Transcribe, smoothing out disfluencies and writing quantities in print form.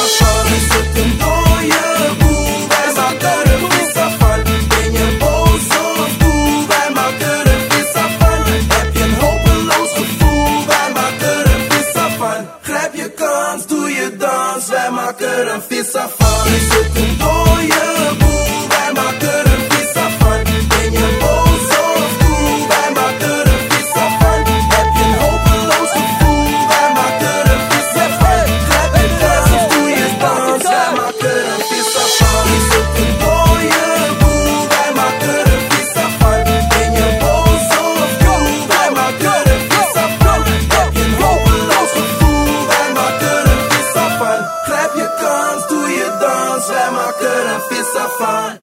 van. Is het een dode boel? Wij maken er vissa van. Ben je boos of moe? Wij maken er vissa van. Heb je een hopeloos gevoel? Wij maken er vissa van. Grijp je kans, doe je dans. Wij maken er een vissa van. Is het een dode boel? Wij maken er vissa van. Ben je boos of moe? Wij maken er vissa van. Heb je een hopeloos gevoel? Wij maken er vissa van. Grijp je kans of doe je dans. Wij maken er vissa van. Is het een dode boel? Wij maken er vissa van. Ben je boos of moe? Wij maken er vissa van. Heb je een hopeloos gevoel? Wij maken er vissa van. Grijp je kans, doe je dans. Wij maken er vissa van.